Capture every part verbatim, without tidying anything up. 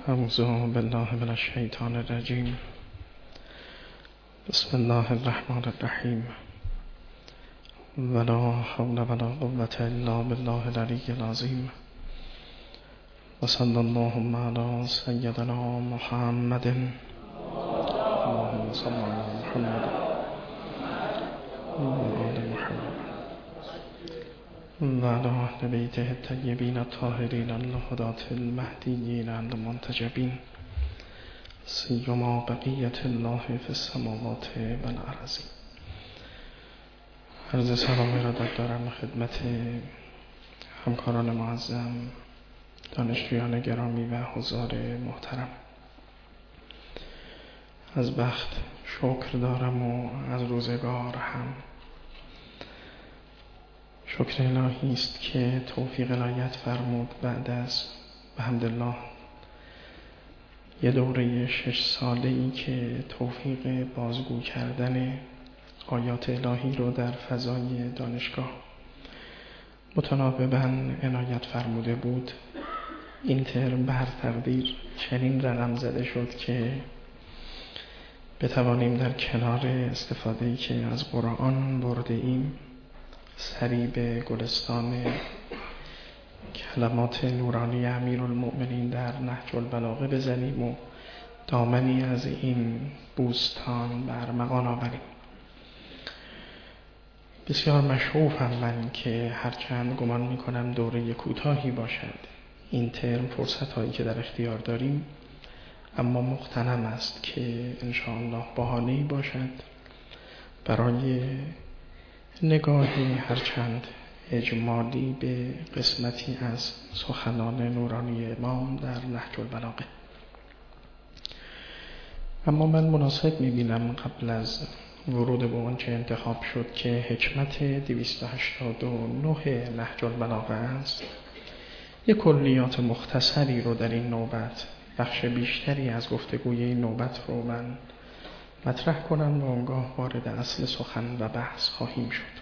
اعوذ بالله من الشیطان الرجیم. بسم الله الرحمن الرحیم. ولا حول ولا قوة الا بالله العلی العظیم. و صلی اللهم علی سیدنا محمد. اللهم صل علی محمد و آل محمد و علی اهل بیته الطیبین الطاهرین الهداة المهدیین المنتجبین، سیما بقیة الله فی السماوات و الارض. عرض سلام ارادت دارم خدمت همکاران معظم، دانشجویان گرامی و حضار محترم. از بخت شکر دارم و از روزگار هم. شکر الهی است که توفیق عنایت فرمود بعد از بحمدالله یه دوره شش ساله‌ای که توفیق بازگو کردن آیات الهی رو در فضای دانشگاه متناوباً عنایت فرموده بود. این ترم به هر تقدیر چنین رقم زده شد که بتوانیم در کنار استفاده‌ای که از قرآن برده ایم سری به گلستان کلمات نورانی امیرالمؤمنین در نهج البلاغه بزنیم و دامنی از این بوستان بر مغان آوریم. بسیار مشغوفم من که هرچند گمان میکنم دوره کوتاهی باشد این ترم، فرصت هایی که در اختیار داریم، اما مغتنم است که انشاءالله بهانه‌ای باشد برای نگاهی هرچند اجمالی به قسمتی از سخنان نورانی امام در نهج البلاغه. اما من مناسب می‌بینم قبل از ورود به آنچه انتخاب شد که حکمت دویست و هشتاد و نه نهج البلاغه است، یک کلیات مختصری رو در این نوبت، بخش بیشتری از گفتگوی این نوبت رو من مطرح کنم و آنگاه وارد اصل سخن و بحث خواهیم شد.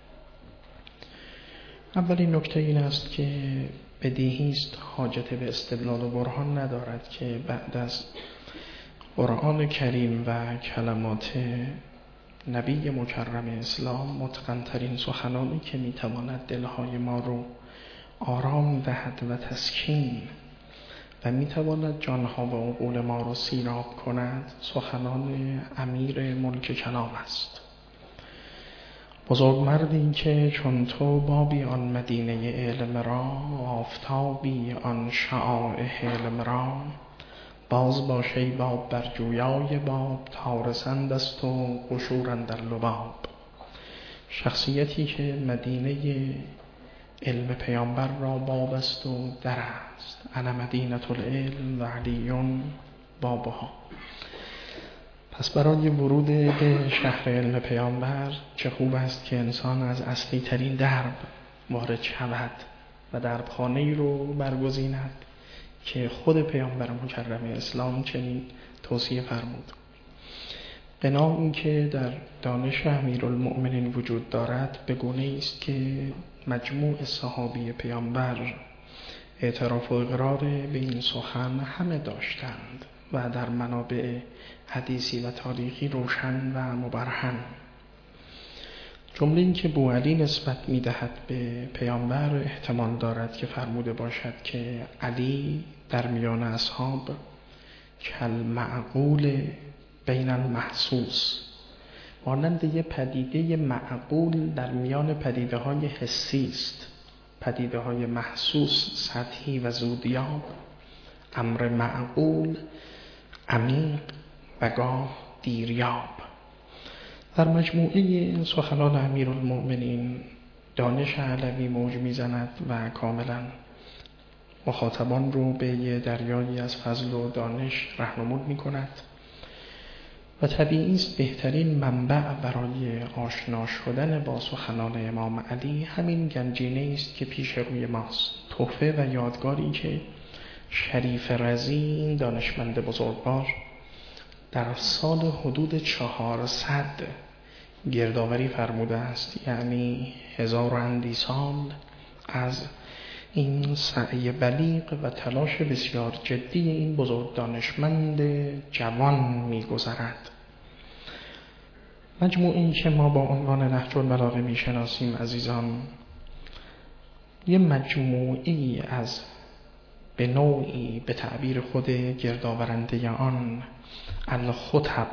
اولین نکته این است که بدیهی است حاجت به استدلال و برهان ندارد که بعد از قرآن کریم و کلمات نبی مکرم اسلام متقن‌ترین سخنانی که میتواند دلهای ما رو آرام دهد و تسکین و میتواند جانها و عقول ما رو سیراب کند سخنان امیر ملک کلام است. بزرگ مردی که چون تو بابی آن مدینه علم را، آفتابی آن شعاع علم را، باز باشی باب بر جویای باب، تا رسند است و قشور اندر لباب. شخصیتی که مدینه علم پیامبر را باب است و در است. انا مدینة العلم و علیون بابها. پس برای ورود به شهر علم پیامبر چه خوب است که انسان از اصلی ترین درب وارد شود و دربخانه‌ای رو برگزیند که خود پیامبر مکرم اسلام چنین توصیه فرمود. غنا این که در دانش امیرالمؤمنین وجود دارد به گونه است که مجموع صحابی پیامبر اعتراف و اقرار به این سخن همه داشتند و در منابع حدیثی و تاریخی روشن و مبرهن. جمله این که بوعلی نسبت می‌دهد به پیامبر احتمال دارد که فرموده باشد که علی در میان اصحاب کل معقول بین المحسوس، مانند یه پدیده معقول در میان پدیده های حسی است. پدیده های محسوس سطحی و زودیاب، امر معقول عمیق و گاه دیریاب. در مجموعه این سخنان امیرالمؤمنین دانش علوی موج میزند و کاملا مخاطبان رو به یه دریایی از فضل و دانش راهنمود میکند و طبیعی است بهترین منبع برای آشنا شدن با سخنان امام علی همین گنجینه است که پیش روی ماست. تحفه و یادگاری که شریف رضی، این دانشمند بزرگوار، در سال حدود چهارصد گردآوری فرموده است، یعنی هزار و اندی سال از این سعی بلیغ و تلاش بسیار جدی این بزرگ دانشمند جوان می‌گذرد. مجموعه‌ای که ما با عنوان نهج البلاغه می‌شناسیم عزیزان، یه مجموعه‌ای از به نوعی به تعبیر خود گردآورنده آن الخطب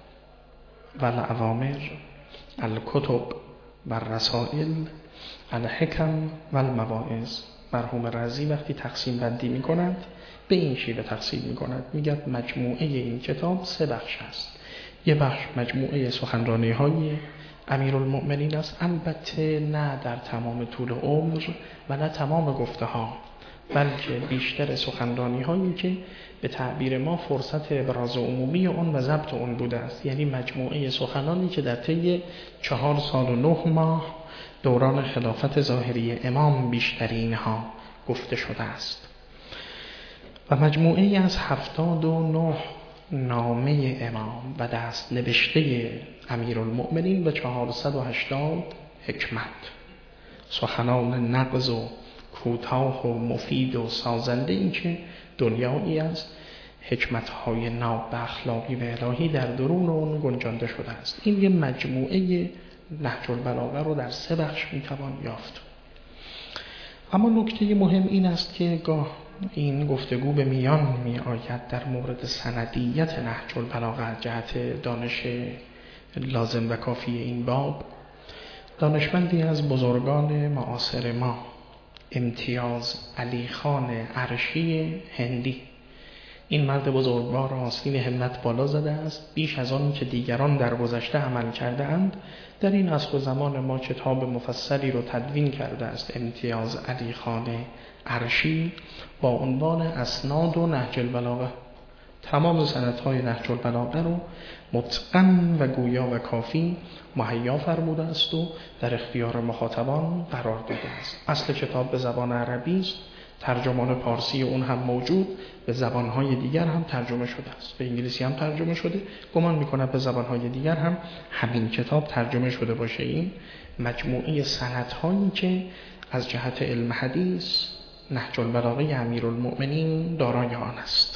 و الاوامر، الکتب و الرسائل، الحکم و المواعظ. مرحوم رازی وقتی تقسیم بندی می کند به این شیوه تقسیم می کند، میگه مجموعه این کتاب سه بخش است. یه بخش مجموعه سخنرانی های امیرالمؤمنین است، البته نه در تمام طول عمر و نه تمام گفته ها، بلکه بیشتر سخنرانی هایی که به تعبیر ما فرصت ابراز عمومی اون و ضبط اون بوده است، یعنی مجموعه سخنانی که در طی چهار سال و نه ماه دوران خلافت ظاهری امام بیشترین ها گفته شده است، و مجموعه از هفتاد و نه نامه امام و دست نوشته امیرالمؤمنین و چهارصد و هشتاد حکمت، سخنان نغز و کوتاه و مفید و سازنده، این که دنیایی از حکمت‌های ناب و اخلاقی و الهی در درون اون گنجانده شده است. این یه مجموعه نهج البلاغه رو در سه بخش میتوان یافت. اما نکته مهم این است که گاه این گفتگو به میان می آید در مورد سندیت نهج البلاغه از جهت دانش لازم و کافی این باب. دانشمندی از بزرگان معاصر ما، امتیاز علی خان عرشی هندی، این مرد بزرگوار آستین همت بالا زده است، بیش از آن که دیگران در گذشته عمل کرده اند در این عصر و زمان ما کتاب مفصلی رو تدوین کرده است امتیاز علی خان عرشی با عنوان اسناد و نهج البلاغه. تمام سندهای نهج البلاغه رو متقن و گویا و کافی مهیا فرموده است و در اختیار مخاطبان قرار داده است. اصل کتاب به زبان عربی است، ترجمان پارسی اون هم موجود، به زبانهای دیگر هم ترجمه شده است، به انگلیسی هم ترجمه شده، گمان میکنم به زبانهای دیگر هم همین کتاب ترجمه شده باشه. این مجموعه سندهایی که از جهت علم حدیث نهج البلاغه امیرالمؤمنین دارای آن است.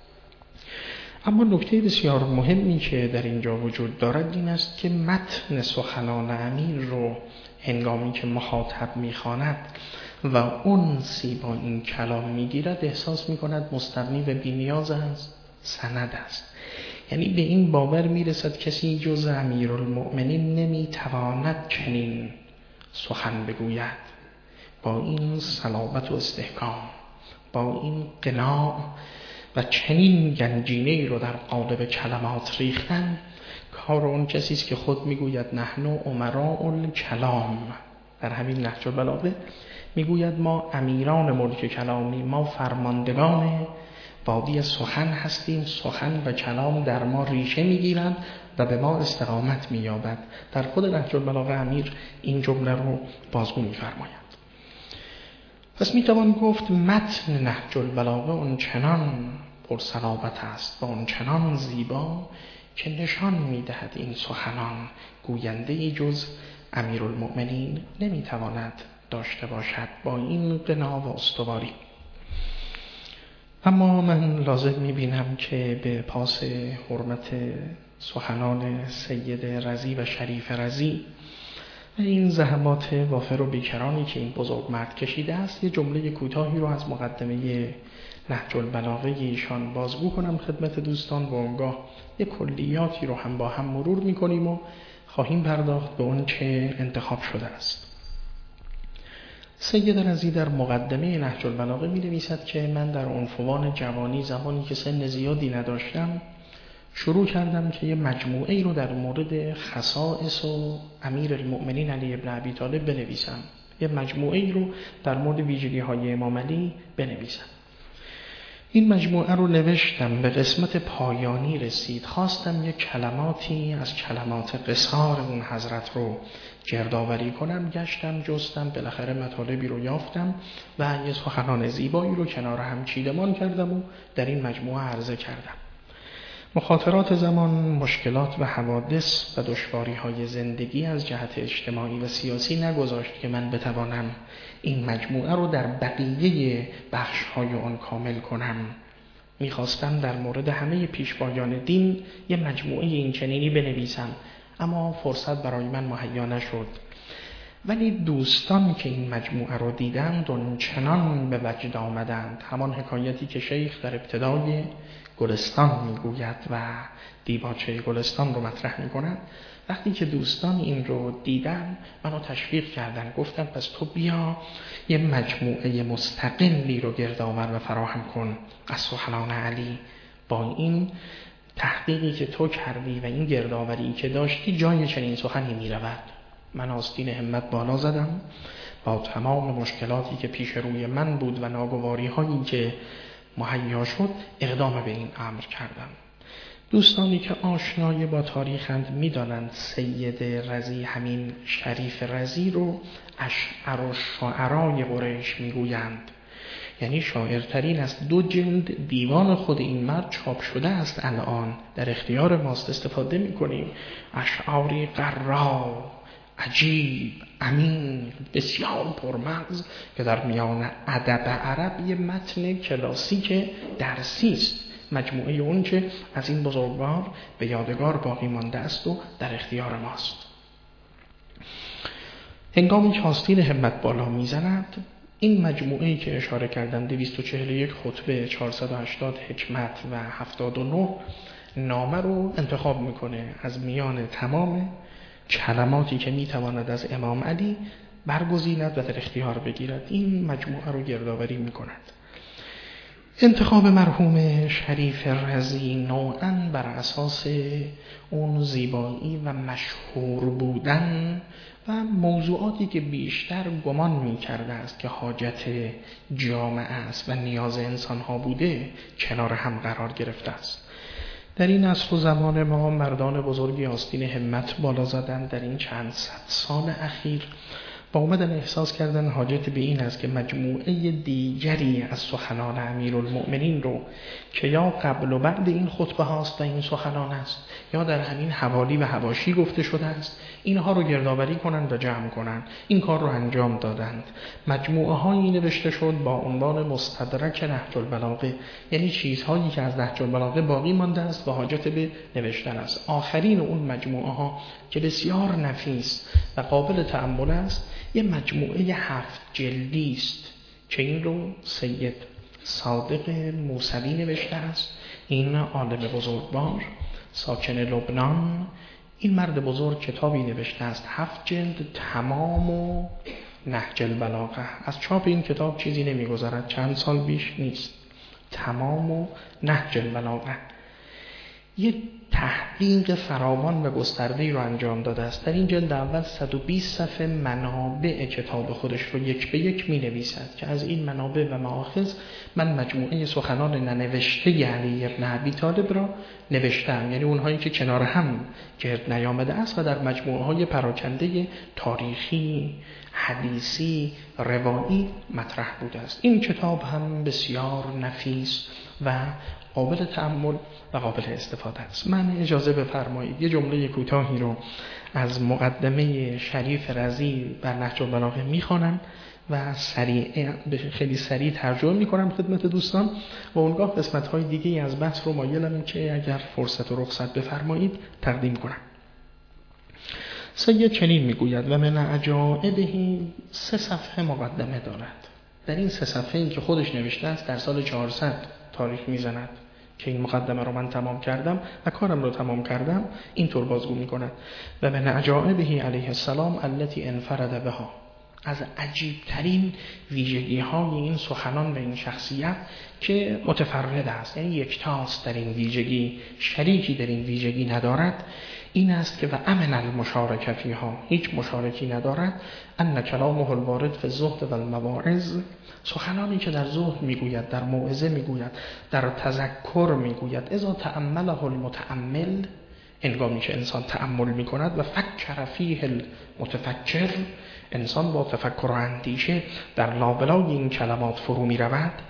اما نکته بسیار مهمی که در اینجا وجود دارد این است که متن سخنان امیر رو هنگامی که مخاطب میخواند و اون سی با این کلام میگیرد احساس میکند مستغنی و بی‌نیاز از سند است، یعنی به این باور میرسد کسی جز امیرالمؤمنین نمیتواند چنین سخن بگوید، با این صلابت و استحکام، با این قناع و چنین گنجینه‌ای رو در قالب کلمات ریختن، کار اون کسی است که خود میگوید نحن امراء الکلام. در همین نهج البلاغه میگوید ما امیران ملک کلامی، ما فرماندگان وادی سخن هستیم، سخن و کلام در ما ریشه میگیرند و به ما استقامت مییابد. در خود نهج البلاغه امیر این جمله رو بازگو میفرماید. پس میتوان گفت متن نهج البلاغه اون چنان پرصلابت است و اون چنان زیبا که نشان میدهد این سخنان گوینده جز امیرالمؤمنین نمیتواند داشته باشد با این قنا و استواری. اما من لازم میبینم که به پاس حرمت سخنان سید رضی و شریف رضی و این زحمات وافر و بیکرانی که این بزرگ مرد کشیده است یه جمله کوتاهی رو از مقدمه نهج البلاغه ایشان بازگو کنم خدمت دوستان و اونگاه یه کلیاتی رو هم با هم مرور میکنیم و خواهیم پرداخت به اون چه انتخاب شده است. سید رضی در مقدمه نهج البلاغه می نویسد که من در عنفوان جوانی زمانی که سن زیادی نداشتم شروع کردم که یه مجموعه ای رو در مورد خصائص و امیر المؤمنین علی ابن ابی طالب بنویسم، یه مجموعه ای رو در مورد ویژگی های امام علی بنویسم. این مجموعه رو نوشتم، به قسمت پایانی رسید، خواستم یک کلماتی از کلمات قصار اون حضرت رو گردآوری کنم، گشتم جستم، بالاخره مطالبی رو یافتم و یه سخنان زیبایی رو کنار هم چیدمان کردم و در این مجموعه عرضه کردم. مخاطرات زمان، مشکلات و حوادث و دشواری‌های زندگی از جهت اجتماعی و سیاسی نگذاشت که من بتوانم این مجموعه رو در بقیه بخش‌های آن کامل کنم. می‌خواستم در مورد همه پیشوایان دین یه مجموعه این چنینی بنویسم، اما فرصت برای من مهیا نشد. ولی دوستان که این مجموعه رو دیدند اونچنان به وجد آمدند، همان حکایتی که شیخ در ابتدای گلستان میگوید و دیباچه گلستان رو مطرح میکنند. وقتی که دوستان این رو دیدن منو تشویق کردن، گفتن پس تو بیا یه مجموعه مستقلی رو گردآور و فراهم کن از سخنان علی. با این تحقیقی که تو کردی و این گردآوری که داشتی جای چنین سخنی میرود. من آستین همت بالا زدم، با تمام مشکلاتی که پیش روی من بود و ناگواری هایی که مهیا شد اقدام به این امر کردم. دوستانی که آشنای با تاریخند میدانند سید رضی، همین شریف رضی رو اشعر و شعرای قریش میگویند. یعنی شاعرترین است. دو جلد دیوان خود این مرد چاپ شده است، الان در اختیار ماست، استفاده میکنیم. اشعاری قرا، عجیب، امین، بسیار پرمغز که در میان ادب عرب یه متن کلاسیک درسی است. مجموعه اون که از این بزرگوار به یادگار باقی مانده است و در اختیار ماست. هنگامی که آستین همت بالا میزند، این مجموعه‌ای که اشاره کردم دویست و چهل و یک خطبه، چهارصد و هشتاد حکمت و هفتاد و نه نامه رو انتخاب میکنه از میان تمام کلماتی که میتواند از امام علی برگزیند و در اختیار بگیرد. این مجموعه رو گردآوری میکند. انتخاب مرحوم شریف رضی نوعاً بر اساس اون زیبایی و مشهور بودن و موضوعاتی که بیشتر گمان می‌کرده است که حاجت جامعه است و نیاز انسان‌ها بوده کنار هم قرار گرفته است. در این عصر و زمان ما مردان بزرگی آستین همت بالا زدن در این چند صد سال اخیر با اومدن احساس کردن حاجت به این است که مجموعه دیگری از سخنان امیرالمؤمنین رو که یا قبل و بعد این خطبه هاست و این سخنان است یا در همین حوالی و حواشی گفته شده است، اینها رو گردآوری کنند و جمع کنند. این کار رو انجام دادند. مجموعه هایی نوشته شد با عنوان مستدرک نهج البلاغه، یعنی چیزهایی که از نهج البلاغه باقی مانده است و حاجت به نوشتن است. آخرین اون مجموعه ها که بسیار نفیس و قابل تأمل است، یه مجموعه هفت جلدی است که این رو سید صادق موسوی نوشته است. این عالم بزرگوار ساکن لبنان، این مرد بزرگ کتابی نوشته است هفت جلد، تمام و نهج البلاغه. از چاپ این کتاب چیزی نمیگذرد، چند سال بیش نیست. تمام و نهج البلاغه یه تحقیق فراوان و گسترده‌ای رو انجام داده است. در این جلد اول صد و بیست صفحه منابع کتاب خودش رو یک به یک می نویسد که از این منابع و مآخذ من مجموعه سخنان ننوشته علی ابن ابی طالب را نوشتم، یعنی اونهایی که کنار هم گرد نیامده است و در مجموعه های پراکنده تاریخی، حدیثی، روایی مطرح بوده است. این کتاب هم بسیار نفیس و قابل تأمل و قابل استفاده است. من اجازه بفرمایید یه جمله کوتاهی رو از مقدمه شریف رضی بر نهج البلاغه میخوانم و سریع خیلی سریع ترجمه میکنم خدمت دوستان و اونگاه قسمت‌های دیگه از بحث رو مایلم که اگر فرصت و رخصت بفرمایید تقدیم کنم. سید چنین میگوید و من عجائبه، سه صفحه مقدمه دارد. در این سه صفحه‌ای که خودش نوشته است در سال چهارصد تاریخ میزند که این مقدمه رو من تمام کردم و کارم رو تمام کردم. اینطور بازگو میکند و من عجائبه علیه السلام التي انفرد بها، از عجیبترین ویژگی های این سخنان و این شخصیت که متفرد است، یعنی یکتاست در این ویژگی، شریکی در این ویژگی ندارد، این است که و امن المشارکه فیها، هیچ مشارکی ندارد. ان کلامه الوارد فی الزهد و المواعظ، سخنانی که در زهد میگوید، در موعظه میگوید، در تذکر میگوید، اذا تأمله المتأمل، هنگامی که انسان تأمل میکند و فکر فیه المتفکر، انسان با تفکر و اندیشه در لابلای این کلمات فرو میرود.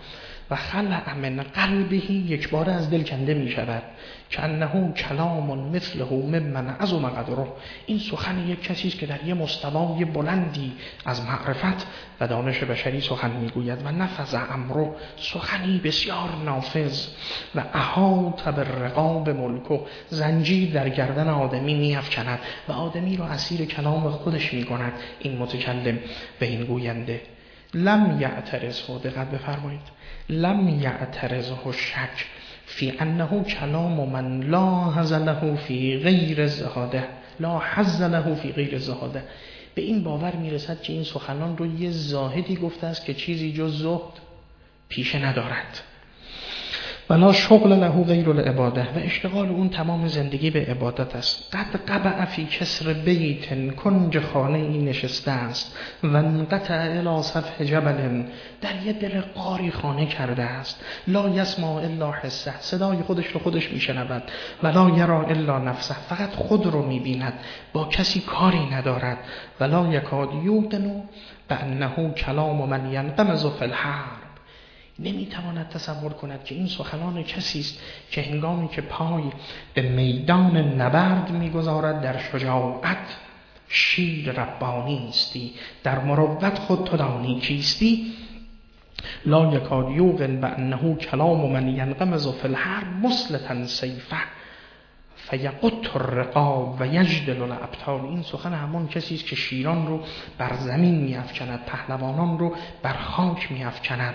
و خلع من قلبه، یک بار از دل کنده می شود. که انه کلام مثله ممن عظم قدره، این سخن یک کسی است که در یه مستوای بلندی از معرفت و دانش بشری سخن میگوید. و نفذ امره، سخنی بسیار نافذ. و احاط بالرقاب ملکه، زنجیر در گردن آدمی میافکند و آدمی رو اسیر کلام خودش میکند. این متکلم و این گوینده لم یعترضه، دقت بفرمایید، لم یعترضه شک فی انه کلام من لا حظ له فی غیر الزهاده، لا حظ له فی غیر الزهاده. به این باور میرسد که این سخنان رو یه زاهدی گفته است که چیزی جز زهد پیشه ندارد. ولا شغل له غیر العباده، و اشتغال اون تمام زندگی به عبادت است. قد قبع فی کسر بیت، کنج خانه ای نشسته است. و انقطع الی سفح جبل، در یه دل غاری خانه کرده است. لا یسمع الا حسه، صدای خودش رو خودش میشنود. ولا یرا الا نفسه، فقط خود رو میبیند، با کسی کاری ندارد. ولا یکاد یوقن بانه کلام من ینغمز فی الحرب، نمیتواند تصور کند که این سخنان کسی است که هنگامی که پای به میدان نبرد میگذارد در شجاعت شیر ربانی استی، در مروت خود تو دانی کیستی. لا یکاد یوقن بانه کلام من ینغمز فی الحرب مسلطا سیفه فیقط الرقاب و یجدل الابطال، این سخن همان کسی است که شیران رو بر زمین میافکند، پهلوانان رو بر خاک میافکند.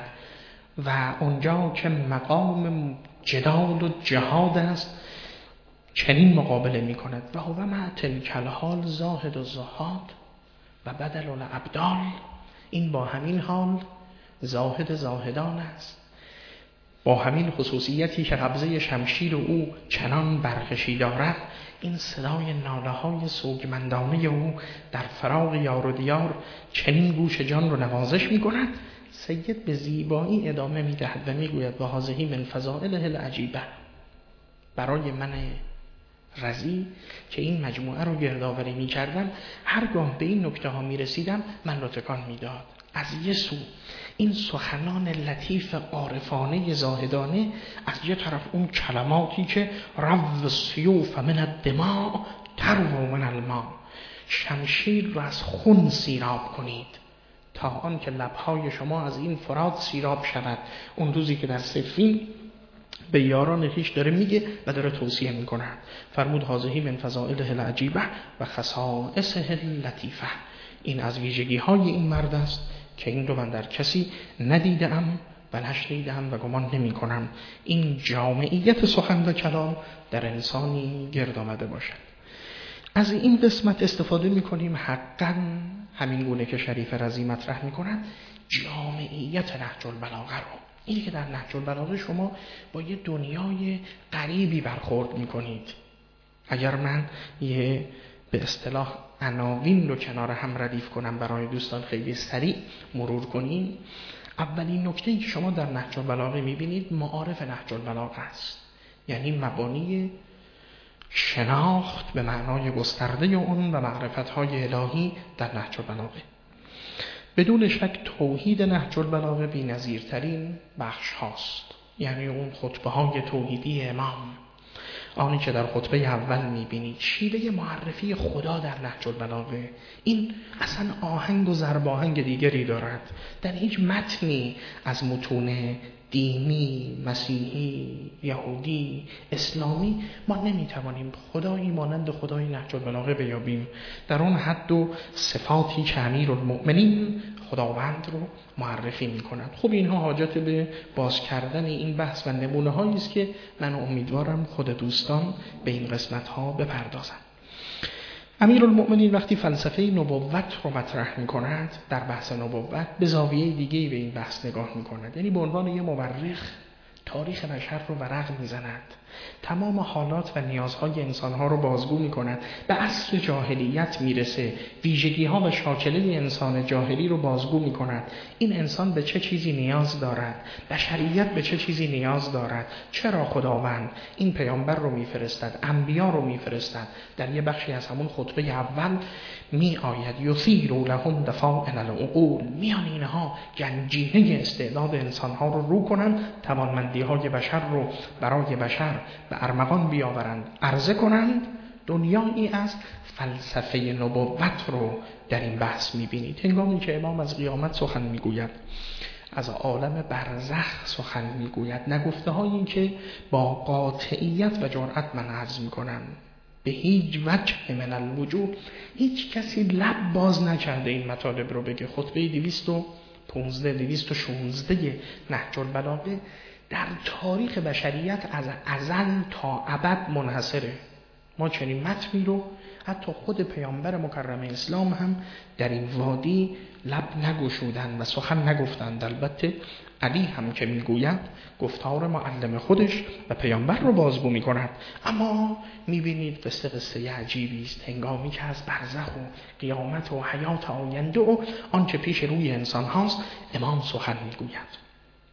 و اونجا که مقام جدال و جهاد است چنین مقابله می کند. و هو مع تلک الحال زاهد و زهاد و بدل الابدال، این با همین حال زاهد زاهدان است، با همین خصوصیتی که قبضه شمشیر او چنان برکشی دارد. این صدای ناله های سوگمندانه او در فراق یار و دیار چنین گوش جان رو نوازش می کند. سید به زیبایی ادامه می دهد و می گوید و هذه من فضائله العجیبه، برای من رضی که این مجموعه رو گردآوری می کردم، هرگاه به این نکته ها می رسیدم من رو تکان می داد. از یه سو این سخنان لطیف عارفانه زاهدانه، از یه طرف اون کلماتی که رو السیوف من الدماء ترو من الماء، شمشیر رو از خون سیراب کنید تا آن که لبهای شما از این فرات سیراب شود. اون روزی که در صفین به یاران خویش داره میگه و داره توصیه میکنه. فرمود هذه من فضائله العجیبه و خصائصه اللطیفه، این از ویژگی های این مرد است که این رو من در کسی ندیدم و نشنیدم و گمان نمی کنم این جامعیت سخن و کلام در انسانی گرد آمده باشد. از این قسمت استفاده میکنیم حقا همین گونه که شریف رضی مطرح میکنند جامعیت نهج البلاغه رو. اینی که در نهج البلاغه شما با یه دنیای غریبی برخورد میکنید. اگر من یه به اصطلاح عناوین رو کنار هم ردیف کنم برای دوستان خیلی سریع مرور کنیم، اولین نکته‌ای که شما در نهج البلاغه میبینید معارف نهج البلاغه است، یعنی مبانی شناخت به معنای گسترده اون و معرفت‌های الهی در نهج البلاغه. بدون شک توحید نهج البلاغه بی‌نظیرترین بخش هاست، یعنی اون خطبه های توحیدی امام، آنی که در خطبه اول میبینید شیوه معرفی خدا در نهج البلاغه، این اصلا آهنگ و ضرب آهنگ دیگری دارد. در هیچ متنی از متون دینی، مسیحی، یهودی، اسلامی ما نمیتوانیم خدایی مانند خدای نهج البلاغه بیابیم در اون حد و صفاتی که امیرالمؤمنین خداوند رو معرفی میکنند. خب اینها حاجت به باز کردن این بحث و نمونه هایی است که من امیدوارم خود دوستان به این قسمت ها بپردازند. امیرالمؤمنین وقتی فلسفه نبوت رو مطرح می‌کند، در بحث نبوت به زاویه دیگه‌ای به این بحث نگاه می‌کند، یعنی به عنوان یه مورخ تاریخ بشر رو ورق میزند، تمام حالات و نیازهای انسانها رو بازگو میکند، به عصر جاهلیت میرسه، ویژگی ها و شاکله انسان جاهلی رو بازگو میکند. این انسان به چه چیزی نیاز دارد، بشریت به چه چیزی نیاز دارد، چرا خداوند این پیامبر رو میفرستد، انبیا رو میفرستد. در یه بخشی از همون خطبه اول می آید یثیر لهم دفاعن العقول، میان اینها گنجینه استعداد انسانها رو رو کنند، توانمندی های بشر رو برای بشر به ارمغان بیاورند، عرضه کنند. دنیایی از فلسفه نبوت رو در این بحث میبینید. هنگامی که امام از قیامت سخن میگوید، از عالم برزخ سخن میگوید، نگفته هایی که با قاطعیت و جرأت من عرض میکنم به هیچ وجه من الوجوه هیچ کسی لب باز نکرده این مطالب رو بگه. خطبه دویست و پانزده دویست و شانزده نهج البلاغه در تاریخ بشریت از ازل تا ابد منحصره. ما چنین متنی رو حتی خود پیامبر مکرم اسلام هم در این وادی لب نگشودند و سخن نگفتند. البته علی هم که میگوید گفتار معلم خودش و پیامبر رو بازگو میکند، اما میبینید قصه قصه عجیبی است. هنگامی که از برزخ و قیامت و حیات آینده و آنچه پیش روی انسان هاست امام سخن میگوید.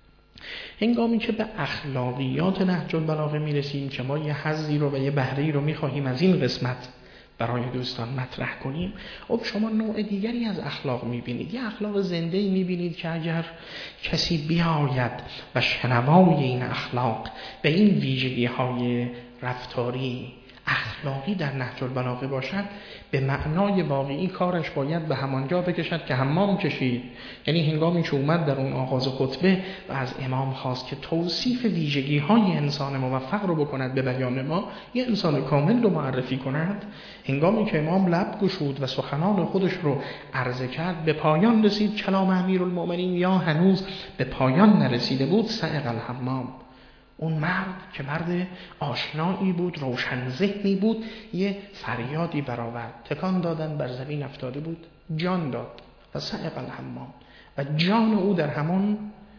هنگامی که به اخلاقیات نهج البلاغه میرسیم که ما یه حظی رو و یه بهره‌ای رو میخواهیم از این قسمت برای دوستان مطرح کنیم، خب شما نوع دیگری از اخلاق میبینید. یه اخلاق زنده‌ای میبینید که اگر کسی بیاید و شنوای این اخلاق و این ویژگی‌های رفتاری اخلاقی در نهج البلاغه باشد، به معنای واقعی کارش باید به همانجا بکشد که حمام کشید. یعنی هنگامی که اومد در اون آغاز خطبه و از امام خواست که توصیف ویژگی های انسان موفق رو بکند به بیان ما، یه انسان کامل رو معرفی کند، هنگامی که امام لب گشود و سخنان خودش رو عرضه کرد، به پایان رسید کلام امیرالمؤمنین یا هنوز به پایان نرسیده بود، سائق الحمام. اون مرد که مرد آشنایی بود، روشن ذهنی بود، یه فریادی برآورد، تکان دادن بر زمین افتاده بود، جان داد و سائق الحمام، و جان او در همون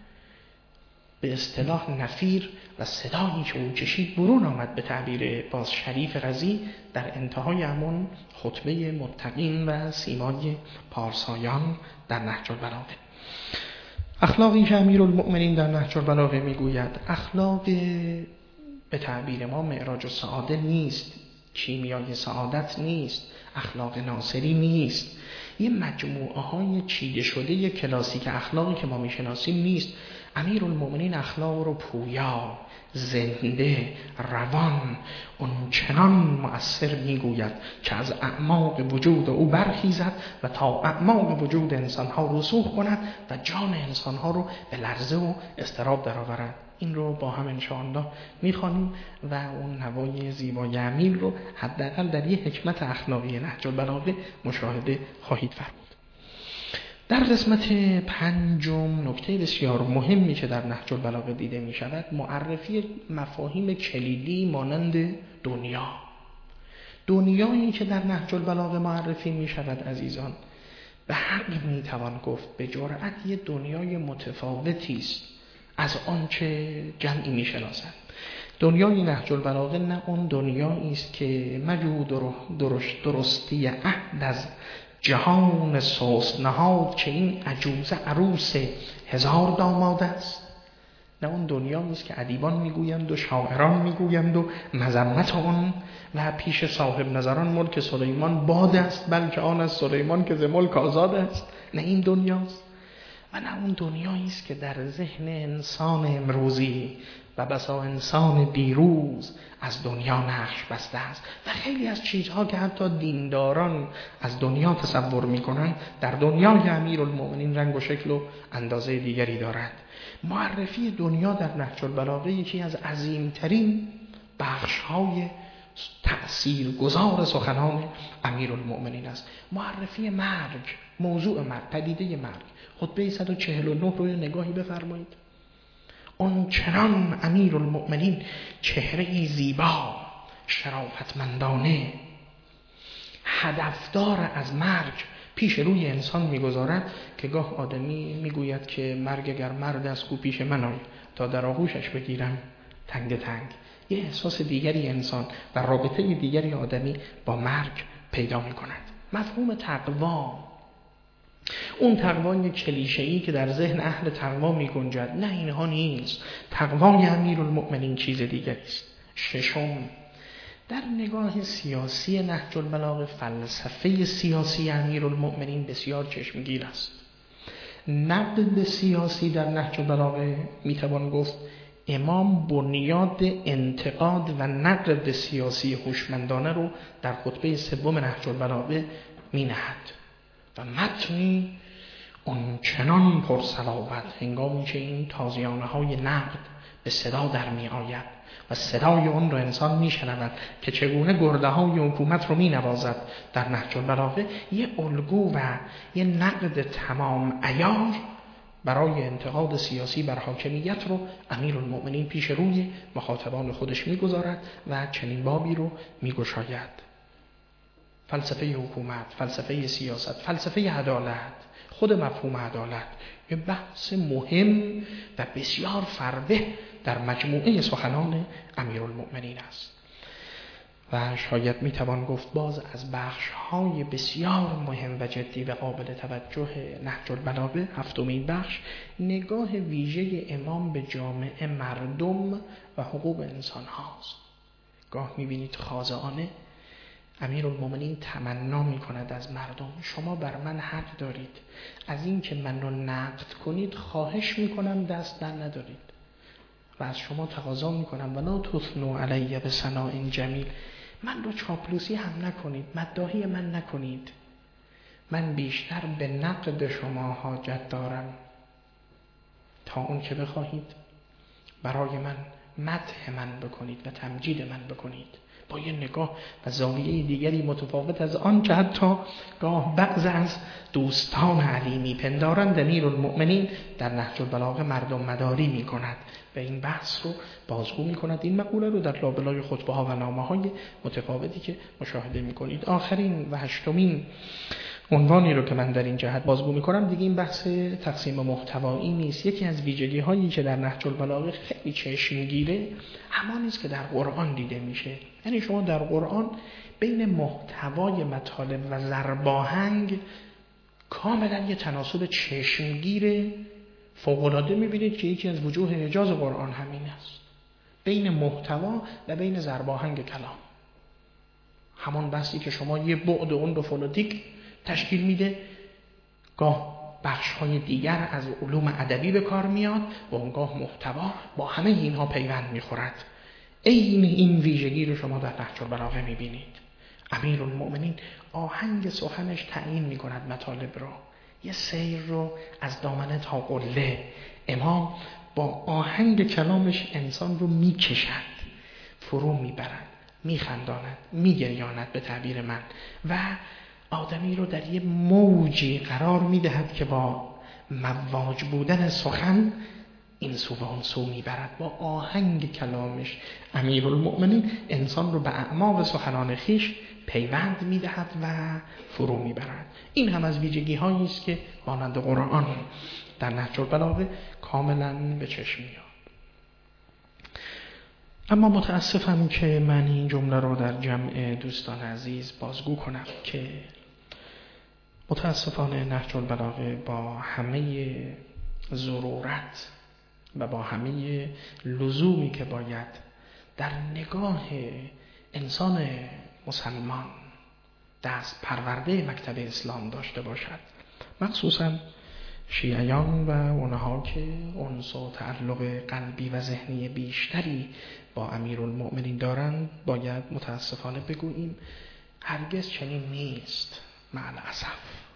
به اصطلاح نفیر و صدایی که او کشید برون آمد، به تعبیر باز شریف رضی در انتهای همون خطبه متقین و سیمای پارسایان در نهج البلاغه. اخلاقی که امیرالمؤمنین در نهج البلاغه میگوید اخلاق به تعبیر ما معراج السعاده نیست، کیمیای سعادت نیست، اخلاق ناصری نیست، یه مجموعه های چیده شده کلاسیک اخلاقی که ما میشناسیم نیست. امیرالمؤمنین اخلاق رو پویا، زنده، روان، اون چنان مؤثر میگوید که از اعماق وجود او برخیزد و تا اعماق وجود انسانها رسوخ کند و جان انسانها رو به لرزه و اضطراب درآورد. این رو با هم انشاءالله میخوانیم و اون نوای زیبای امیر رو حداقل در یک حکمت اخلاقی نهج البلاغه مشاهده خواهید فرمود. در قسمت پنجم نکته بسیار مهمی که در نهج البلاغه دیده می شود معرفی مفاهیم کلیدی مانند دنیا. دنیایی که در نهج البلاغه معرفی می شود عزیزان، به حق می توان گفت به جرأت یه دنیای متفاوتی است از آنچه جمعی می شناسند. دنیای نهج البلاغه نه اون دنیایی است که مجو درشت درستی عهد از جهان سوس نهاد که این عجوزه عروس هزار داماد است. نه اون دنیایی است که ادیبان میگویند و شاعران میگویند و مذمت آن و پیش صاحب نظران ملک سلیمان باد است، بلکه آن از سلیمان که ز ملک آزاد است. نه این دنیاست. و نه اون دنیایی است که در ذهن انسان امروزی و بسا انسان دیروز از دنیا نقش بسته است و خیلی از چیزها که حتی دینداران از دنیا تصور میکنند در دنیای امیرالمؤمنین رنگ و شکل و اندازه دیگری دارد. معرفی دنیا در نهج البلاغه یکی از عظیمترین بخش‌های تأثیرگذار سخنان امیرالمؤمنین است. معرفی مرگ، موضوع مرگ، پدیده مرگ. خطبه صد و چهل و نه رو نگاهی بفرمایید. اون چنان امیرالمؤمنین چهره زیبا، شرافتمندانه، هدفدار از مرگ پیش روی انسان میگذارد که گاه آدمی میگوید که مرگ اگر مرد است کو پیش من آی تا در آغوشش بگیرم تنگ تنگ. یه احساس دیگری انسان و رابطه دیگری آدمی با مرگ پیدا میکند. مفهوم تقوا، اون تقوای کلیشه‌ای که در ذهن اهل تقوا میگنجد، نه اینها نیست. تقوای امیرالمؤمنین چیز دیگری است. ششم، در نگاه سیاسی نهج البلاغه فلسفه سیاسی امیرالمؤمنین بسیار چشمگیر است. نقد سیاسی در نهج البلاغه میتوان گفت امام بنیاد انتقاد و نقد سیاسی هوشمندانه رو در خطبه سوم نهج البلاغه مینهد و متنی اون چنان پرصلابت هنگامی که این تازیانه های نقد به صدا در می آید و صدای اون رو انسان می شنود که چگونه گرده های حکومت رو می نوازد در نهج البلاغه، یه الگو و یه نقد تمام عیار برای انتقاد سیاسی بر حاکمیت رو امیرالمؤمنین پیش روی مخاطبان خودش می گذارد و چنین بابی رو می گشاید. فلسفه حکومت، فلسفه سیاست، فلسفه عدالت، خود مفهوم عدالت یه بحث مهم و بسیار فربه در مجموعه سخنان امیرالمؤمنین است و شاید میتوان گفت باز از بخش‌های بسیار مهم و جدی و قابل توجه نهج البلاغه، هفتمین بخش، نگاه ویژه امام به جامعه، مردم و حقوق انسان هاست. گاه میبینید خاضعانه امیرالمؤمنین تمنا میکند از مردم شما بر من حق دارید، از این که منو نقد کنید خواهش میکنم دست در ندارید و از شما تقاضا میکنم ولا تثنوا علی بثناء جمیل، من رو چاپلوسی هم نکنید، مداحی من نکنید، من بیشتر به نقد شما حاجت دارم تا اون که بخواهید برای من مدح من بکنید و تمجید من بکنید با یه نگاه و زاویه دیگری متفاوت از آن که حتی گاه بعض از دوستان علی میپندارند امیرالمؤمنین در نهج البلاغه مردم مداری میکند و این بحث رو بازگو میکند. این مقوله رو در لابلای خطبه ها و نامه های متفاوتی که مشاهده میکنید. آخرین و هشتمین عنوانی رو که من در این جهت بازگو میکنم دیگه این بحث تقسیم محتوایی نیست. یکی از ویژگی هایی که در نهج البلاغه خیلی چشمگیره همانی است که در قرآن دیده میشه. یعنی شما در قرآن بین محتوای مطالب و ضرباهنگ کاملا یه تناسب چشمگیر فوق‌العاده میبینید که یکی از وجوه اعجاز قرآن همین است، بین محتوا و بین ضرباهنگ کلام. همان بحثی که شما یه بعد اون رو فونتیک تشکیل میده، گاه بخش‌های دیگر از علوم ادبی به کار میاد و اونگاه محتوا با همه اینها پیوند میخورد. این این ویژگی رو شما در نهج البلاغه میبینید. امیرالمؤمنین آهنگ سخنش تعیین میکند مطالب را، یه سیر رو از دامنه تا قله امام با آهنگ کلامش انسان رو میکشد، فرو میبرد، میخنداند، میگریاند به تعبیر من و آدمی رو در یه موجی قرار میدهد که با مواج بودن سخن این سو و اون سو میبرد. با آهنگ کلامش امیرالمؤمنین انسان رو به اعماق سخنان خیش پیوند میدهد و فرو میبرد. این هم از ویژگی هایی است که مانند قرآن در نهج البلاغه کاملا به چشم میاد. اما متاسفم که من این جمله رو در جمع دوستان عزیز بازگو کنم که متاسفانه نهج البلاغه با همه ضرورت و با همه لزومی که باید در نگاه انسان مسلمان دست پرورده مکتب اسلام داشته باشد، مخصوصا شیعیان و اونها که انس و تعلق قلبی و ذهنی بیشتری با امیرالمؤمنین دارند، باید متاسفانه بگوییم هرگز چنین نیست. مع الاسف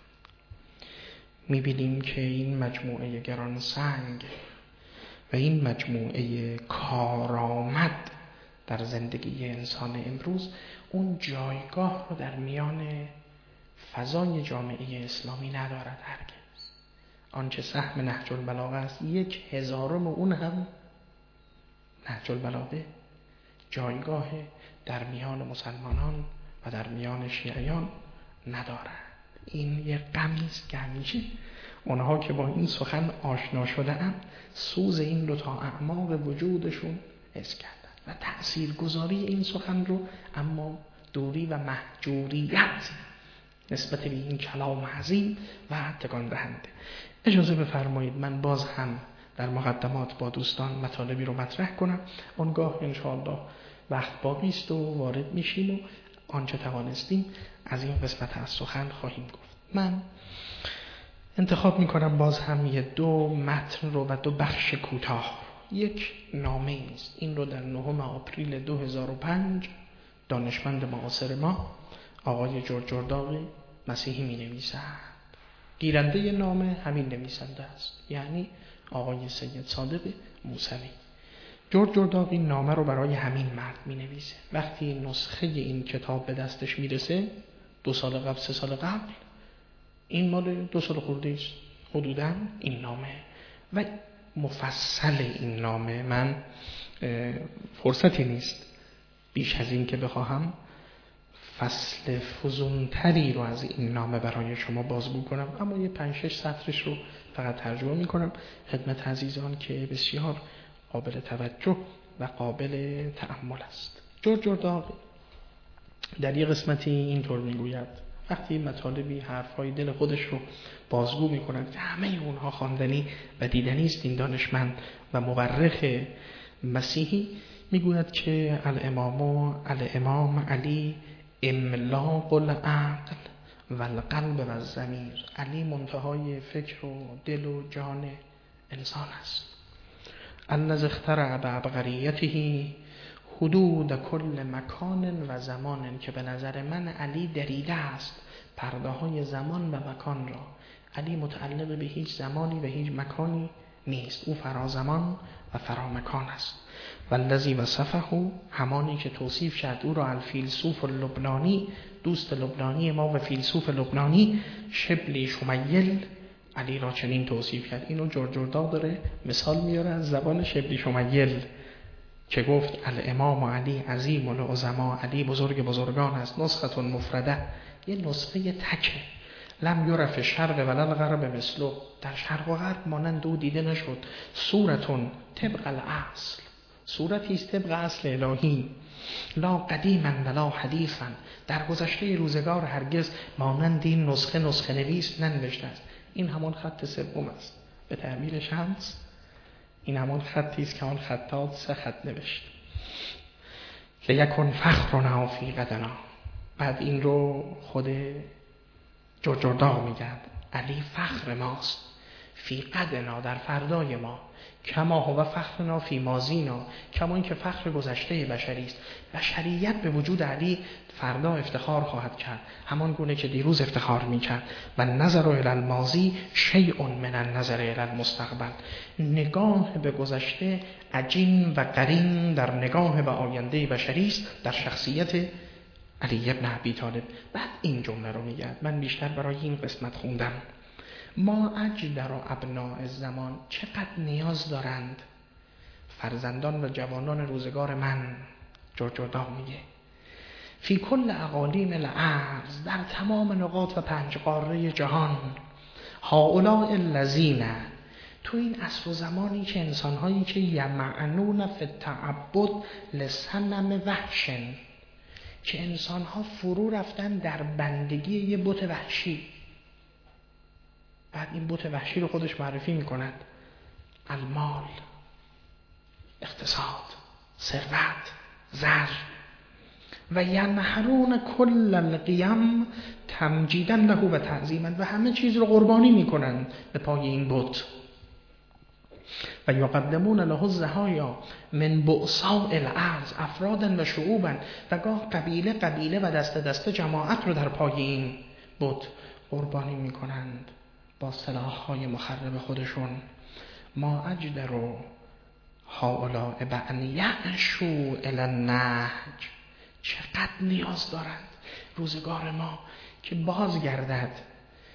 میبینیم که این مجموعه گران سنگ و این مجموعه کارآمد در زندگی انسان امروز اون جایگاه رو در میان فضای جامعه اسلامی ندارد. هرگز آنچه سهم نهج البلاغه است یک هزارم اون هم نهج البلاغه جایگاه در میان مسلمانان و در میان شیعیان ندارد. این یه غمی است که همیشه اونها که با این سخن آشنا شده‌اند سوز این دو تا اعماق وجودشون حس کردن و تأثیرگذاری این سخن رو، اما دوری و محجوریت نسبت به این کلام عظیم و تکان دهنده. اجازه بفرمایید من باز هم در مقدمات با دوستان مطالبی رو مطرح کنم، اونگاه انشاءالله وقت باقی است و وارد میشیم و آنچه توانستیم از این قسمت از سخن خواهیم گفت. من انتخاب میکنم باز هم یه دو متن رو و دو بخش کوتاه. یک نامه است، این رو در نهم آپریل دو هزار و پنج دانشمند معاصر ما آقای جورج جرداقی مسیحی می نویسد. گیرنده نامه همین نویسنده است، یعنی آقای سید صادق موسوی. جورج جرداقی نامه رو برای همین مرد می نویسه. وقتی نسخه این کتاب به دستش میرسه، دو سال قبل سه سال قبل، این مال دو سال خورده است حدوداً این نامه و مفصل این نامه. من فرصتی نیست بیش از این که بخواهم فصل فزونتری رو از این نامه برای شما بازگو کنم، اما یه پنج شش سطرش رو فقط ترجمه می کنم خدمت عزیزان که بسیار قابل توجه و قابل تأمل است. جورج جرداقی در یه قسمتی اینطور میگوید، وقتی مطالبی حرفای دل خودش رو بازگو میکنند که همه اونها خواندنی و دیدنی است، این دانشمند و مورخ مسیحی میگوید که الامام الامام علی املاق العقل و القلب و الضمیر. علی منتهای فکر و دل و جان انسان است. الذی اخترع بعبقریته حدود کل مکان و زمان، که به نظر من علی دریده است پرده های زمان و مکان را. علی متعلق به هیچ زمانی و هیچ مکانی نیست، او فرازمان و فرامکان است. والذی وصفه، همانی که توصیف شد او را الفیلسوف اللبنانی، دوست لبنانی ما و فیلسوف لبنانی، شبلی شمیل، علی را چنین توصیف کرد. اینو جورج جرداق داره مثال میاره از زبان شبلی شمیل که گفت الامام علی عظیم العظما، علی بزرگ بزرگان است. نسخه مفرده، یه نسخه تکه. لم یعرف شرق ولا الغرب مثله، در شرق و غرب مانند او دیده نشد. صورتون طبق الاصل، صورتی است طبق اصل الهی. لا قدیما ولا حدیثا، در گذشته روزگار هرگز مانند این نسخه نسخه نویس ننوشته است. این همان خط سوم است به تعبیر شمس، این همان خطی است که آن خطات سه خط نوشت. لیکن فخرنا فی قدنا. بعد این رو خود جورج جرداق میگه علی فخر ماست، فی قدنا، در فردای ما، کما هو فخرنا فی ماضینا، کما این که فخر گذشته بشری است. بشریت به وجود علی فردا افتخار خواهد کرد، همان گونه که دیروز افتخار میکرد. و نظر الی الماضی شیء من النظر الی المستقبل، نگاه به گذشته عجین و قرین در نگاه به آینده بشری است در شخصیت علی ابن ابی طالب. بعد این جمله رو میگه، من بیشتر برای این قسمت خوندم. ما اجدر و ابناء زمان، چقدر نیاز دارند فرزندان و جوانان روزگار من، جورج جرداق میگه، فی کل اقالیم الارض، در تمام نقاط و پنج قاره جهان، هؤلاء الذین، تو این عصر و زمانی که انسانهایی که یمعنون فی التعبد لصنم وحش، که انسانها فرو رفتن در بندگی یه بت وحشی. بعد این بت وحشی رو خودش معرفی میکند، المال، اقتصاد، ثروت، زر. و ینحرون کل القیم تمجیدا له و تعظیما، و همه چیز رو قربانی میکنن به پای این بت. و یقدمون له الضحایا من بؤساء الارض افرادا و شعوبا، و گاه قبیله قبیله و دسته دسته جماعت رو در پای این بت قربانی میکنند با سلاح‌های مخرب خودشون. ما اجدر هؤلاء بأن یعشوا الی النهج، چقدر نیاز دارند روزگار ما که بازگردد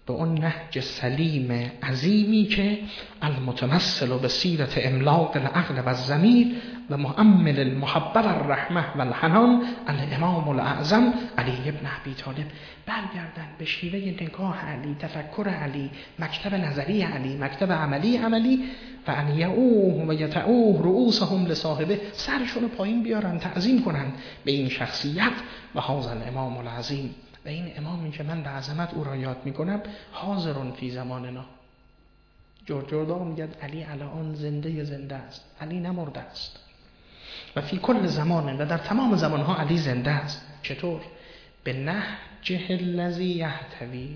به اون نهج سلیم عظیمی که المتمثل به سیرت املاق العقل و الضمیر و مؤمل المحبه و الرحمه و الحنان الامام الاعظم علی ابن ابی طالب. برگردن به شیوه نگاه علی، تفکر علی، مکتب نظری علی، مکتب عملی عملی و ان یعوه و یتعوه رؤوسهم لصاحبه، سرشون رو پایین بیارن، تعظیم کنن به این شخصیت و هذا الامام العظیم، و این امامی که من به عظمت او را یاد میکنم حاضرون فی زماننا. جورج جردان میگه علی الان زنده زنده است، علی نمرده است و فی کل زمان، و در تمام زمانها علی زنده است. چطور؟ به نهجه الذی یحتوی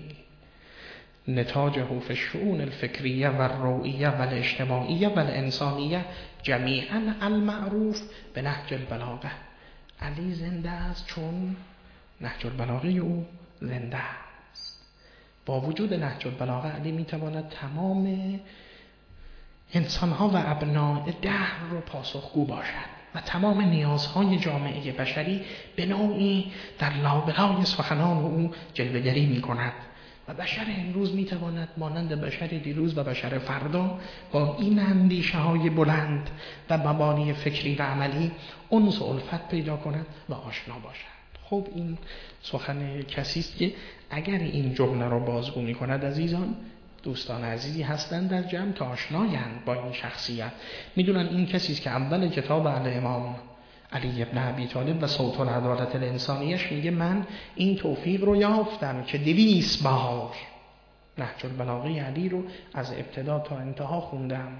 نتاجه فی الشؤون الفکریه و الروعیه و الاجتماعیه و الانسانیه جمیعا المعروف به نهج البلاغه. علی زنده است چون نهج البلاغه او زنده است. با وجود نهج البلاغه علی میتواند تمام انسانها و ابناء دهر رو پاسخگو باشد و تمام نیازهای جامعه بشری به نوعی در لابلای سخنان او جلوه‌گری میکند و بشر امروز میتواند مانند بشر دیروز و بشر فردا با این اندیشه های بلند و مبانی فکری و عملی انس و الفت پیدا کند و آشنا باشد. خب این سخن کسی است که اگر این جمله را بازگو می‌کند عزیزان، دوستان عزیزی هستند در جمع که آشنایند با این شخصیت، میدونن این کسی است که اول کتاب الامام علی ابن ابی طالب و صوت العدالت الانسانیش میگه من این توفیق رو یافتم که دویست بار نهج البلاغه علی رو از ابتدا تا انتها خوندم.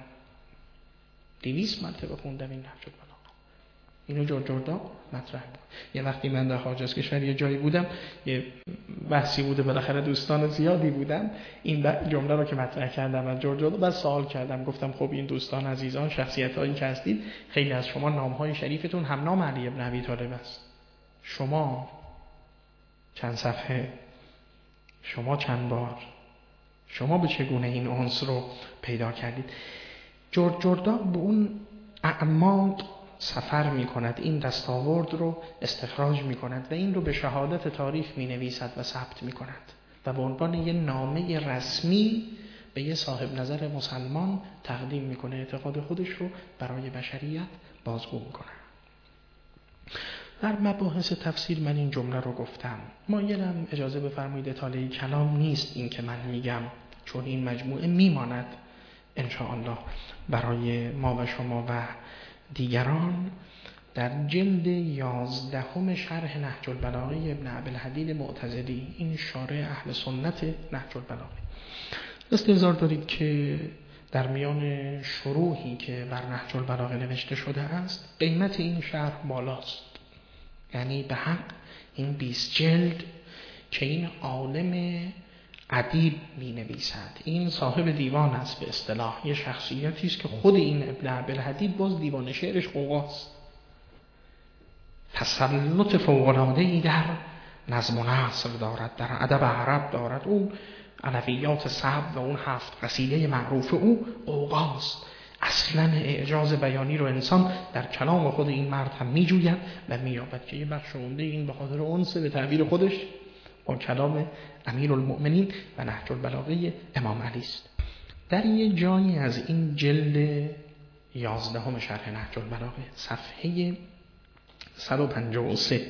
دویست مرتبه خوندم این نهج البلاغه. اینو جور جوردا مطرح بود. یه وقتی من در خارج از کشور یه جایی بودم، یه بحثی بوده، بالاخره دوستان زیادی بودم، این جمله رو که مطرح کردم از جور جوردا، بعد سوال کردم، گفتم خب این دوستان عزیزان، شخصیت‌هایی که هستید، خیلی از شما نام‌های شریفتون هم نام علی ابن ابی طالب است. شما چند صفحه، شما چند بار، شما به چگونه این انس رو پیدا کردید؟ جور جوردا به اون اعماق سفر می کند، این دستاورد رو استخراج می کند و این رو به شهادت تاریخ می نویسد و ثبت می کند و به عنوان یه نامه رسمی به یه صاحب نظر مسلمان تقدیم می کنه، اعتقاد خودش رو برای بشریت بازگو می کنه. در مباحث تفسیر من این جمله رو گفتم، مایلم اجازه بفرمایید اطاله کلام نیست این که من میگم، چون این مجموعه میماند انشاءالله برای ما و شما و دیگران در جلد یازدهم شرح نهج البلاغه ابن ابوالحدید معتزلی، این شارح اهل سنت نهج البلاغه. استحضار دارید که در میان شروحی که بر نهج البلاغه نوشته شده است قیمت این شرح بالاست، یعنی به حق این بیست جلد که این عالم ادیب می نویسد، این صاحب دیوان است به اصطلاح، یه شخصیتی است که خود این ابن ابوالحدید باز دیوان شعرش قوقاست، تسلط فوق‌العاده‌ای در نظم و نثر دارد، در ادب عرب دارد، اون علویات سبع و اون هفت قصیده معروف او قوقاست. اصلا اعجاز بیانی رو انسان در کلام خود این مرد هم می جوید و می یابد که یه بخش عمده این به خاطر انس به تعبیر خودش با کلام امیرالمؤمنین و نهج البلاغه امام علی است. در یه جایی از این جلد یازدهم شرح نهج البلاغه صفحه صد و پنجاه و سه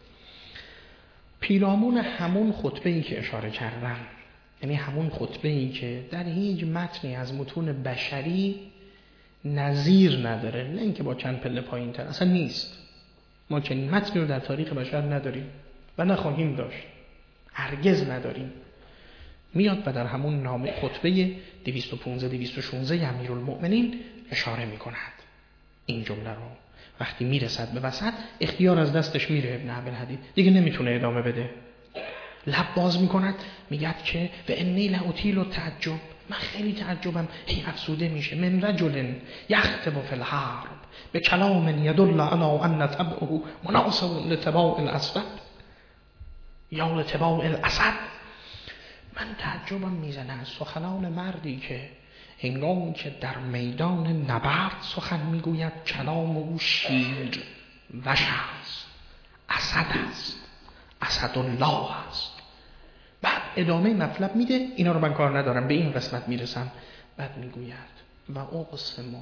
پیرامون همون خطبه‌ای که اشاره کردم، یعنی همون خطبه‌ای که در هیچ متنی از متون بشری نظیر نداره، نه اینکه با چند پله پایین تر، اصلا نیست، ما چنین متنی رو در تاریخ بشر نداریم و نخواهیم داشت، هرگز نداریم. میاد و در همون نامه خطبه دویست و پانزده دویست و شانزده امیرالمؤمنین اشاره میکند این جمله رو. وقتی میرسد به وسط اختیار از دستش میره ابن ابوالحدید، دیگه نمیتونه ادامه بده، لب باز میکند، میگه که و انی لاطیل التعجب، من خیلی تعجبم، هی افسوده میشه، من رجل یخطب فی الحرب به کلام یدل علی ان تبعه مناسب لتباع الاسود یا لتباع الاسد. من تعجبم میزنه از سخنان مردی که هنگامی که در میدان نبرد سخن میگوید کلام او شیر وش است، اسد است، اسد الله است. بعد ادامه مطلب میده، اینا رو من کار ندارم، به این قسمت میرسم. بعد میگوید و اقسم،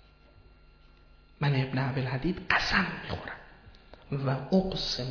من ابن ابوالحدید قسم میخورم، و اقسم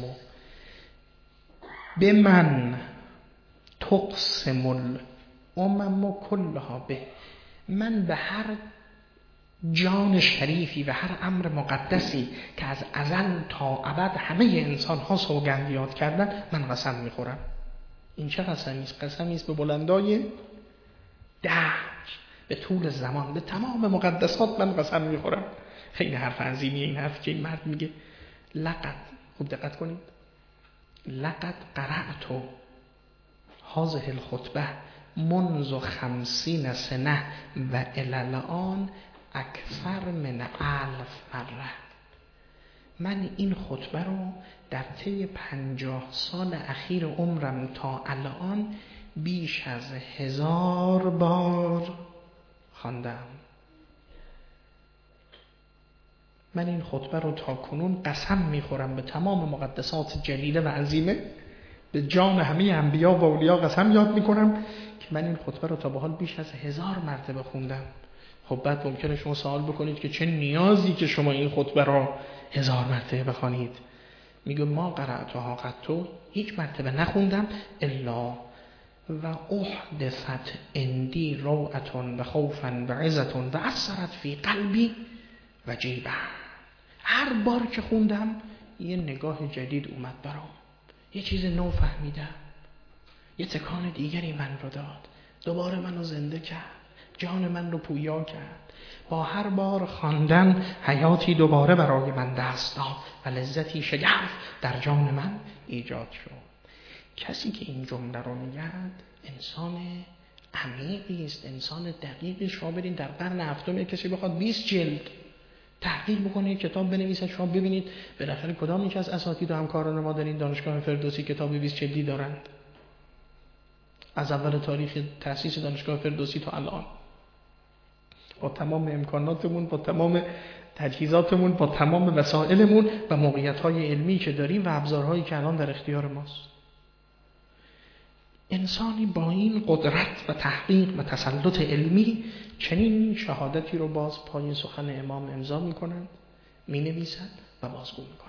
به من تقسم الامم کلها به، من به هر جان شریفی و هر امر مقدسی که از ازل تا ابد همه انسان ها سوگند یاد کردن، من قسم میخورم. این چه قسمی است؟ قسمی است به بلندای دهر، به طول زمان، به تمام مقدسات من قسم میخورم. خیلی حرف عظیمیه این حرف که این مرد میگه. لقد، خوب دقت کنید، لقد قرأت هذه الخطبه منذ خمسین سنه و الی الان اکثر من الف مره. من این خطبه رو در طی پنجاه سال اخیر عمرم تا الان بیش از هزار بار خواندم. من این خطبه رو تا کنون قسم میخورم به تمام مقدسات جلیله و عظیمه، به جان همه انبیا و اولیا قسم یاد میکنم که من این خطبه رو تا به حال بیش از هزار مرتبه خوندم. خب بعد ممکنه شما سوال بکنید که چه نیازی که شما این خطبه رو هزار مرتبه بخوانید؟ میگه ما قرأتها قطو، هیچ مرتبه نخوندم، الا و احدثت اندی روعتون و خوفن و عزتون و اثرت فی قلبی و جیبه. هر بار که خوندم یه نگاه جدید اومد برام، یه چیز نو فهمیدم، یه تکان دیگری من رو داد، دوباره من رو زنده کرد، جان من رو پویا کرد. با هر بار خواندن حیاتی دوباره برای من دست داد و لذتی شگرف در جان من ایجاد شد. کسی که این جمله رو میگه انسان عمیقی است، انسان دقیقی. شما برین در قرن هفتم کسی بخواد بیست جلد تحقیق بکنه، کتاب بنویسه، شما ببینید بالاخره کدام یک از اساتید و همکاران ما در این دانشگاه فردوسی کتاب بیست جلدی دارند از اول تاریخ تأسیس دانشگاه فردوسی تا الان، با تمام امکاناتمون، با تمام تجهیزاتمون، با تمام وسایلمون و موقعیت‌های علمی که داریم و ابزارهایی که الان در اختیار ماست. انسانی با این قدرت و تحقیق و تسلط علمی چنین شهادتی رو باز پای سخن امام امضا می‌کنند، می‌نویسند و بازگو می‌کنند.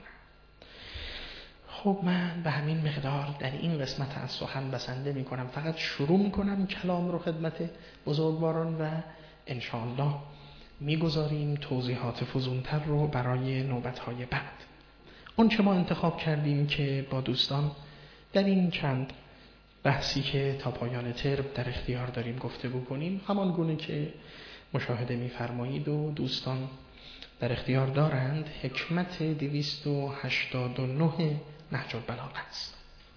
خب من به همین مقدار در این قسمت از سخن بسنده می‌کنم. فقط شروع می‌کنم کلام رو خدمت بزرگواران و انشاءالله می‌گذاریم توضیحات فزونتر رو برای نوبت‌های بعد. اون چه ما انتخاب کردیم که با دوستان در این چند بحثی که تا پایان ترم در اختیار داریم گفتگو کنیم، همان گونه که مشاهده می‌فرمایید و دوستان در اختیار دارند، حکمت دویست و هشتاد و نه نهج البلاغه است.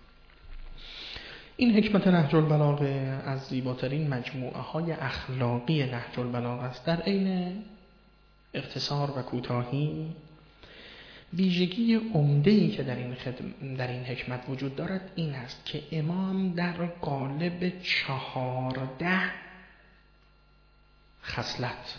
این حکمت نهج البلاغه از زیباترین مجموعه های اخلاقی نهج البلاغه است. در عین اختصار و کوتاهی، ویژگی عمده‌ای که در این خدم در این حکمت وجود دارد این است که امام در قالب چهارده خصلت،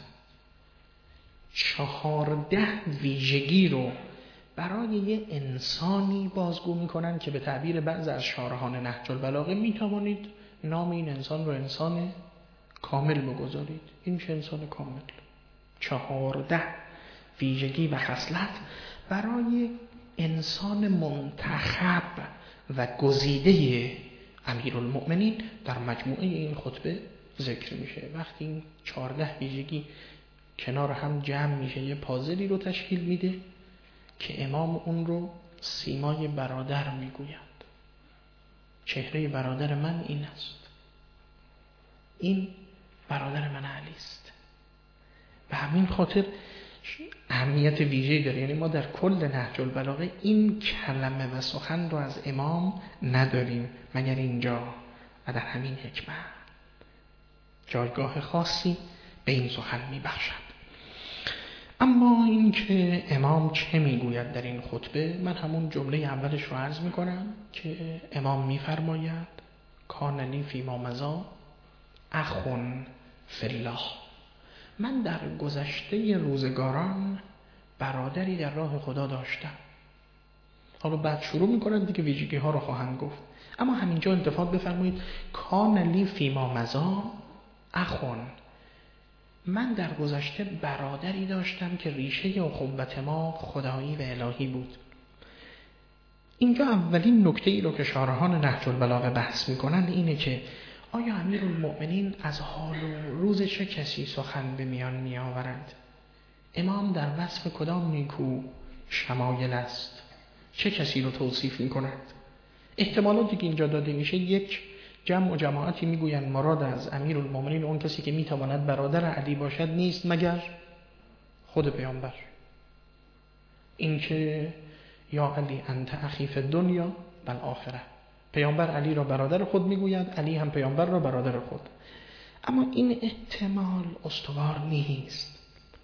چهارده ویژگی رو برای یه انسانی بازگو میکنن که به تعبیر بعض از شارحان نهج البلاغه میتوانید نام این انسان رو انسان کامل بگذارید. این چه انسان کامل؟ چهارده ویژگی و خصلت برای انسان منتخب و گزیده امیرالمؤمنین در مجموعه این خطبه ذکر میشه. وقتی این چهارده ویژگی کنار هم جمع میشه یه پازلی رو تشکیل میده که امام اون رو سیمای برادر میگوید. چهره برادر من این است، این برادر من علی است. به همین خاطر اهمیت ویژه‌ای داره. یعنی ما در کل نهج البلاغه این کلمه و سخن رو از امام نداریم مگر اینجا و در همین حکمت جایگاه خاصی به این سخن میبخشد. اما این که امام چه میگوید در این خطبه، من همون جمله اولش رو عرض میکنم که امام میفرماید کاننی فیما مضی اخون فی الله. من در گذشته روزگاران برادری در راه خدا داشتم. حالا بعد شروع میکنن دیگه ویژگی ها رو خواهند گفت. اما همینجا التفات بفرمایید کان لی فیما مضی اخون، من در گذشته برادری داشتم که ریشه اخوت ما خدایی و الهی بود. اینجا اولین نکته ای رو که شارحان نهج البلاغه بحث میکنن اینه که آیا امیرالمؤمنین از حال و روز چه کسی سخن به میان می آورند؟ امام در وصف کدام نیکو شمایل است؟ چه کسی رو توصیف می کند؟ احتمالاتی که اینجا داده میشه، یک جمع و جماعتی میگویند مراد از امیرالمؤمنین اون کسی که میتواند برادر علی باشد نیست مگر خود پیامبر. اینکه یا علی انت اخی فی الدنیا والآخره، پیامبر علی را برادر خود میگوید، علی هم پیامبر را برادر خود. اما این احتمال استوار نیست.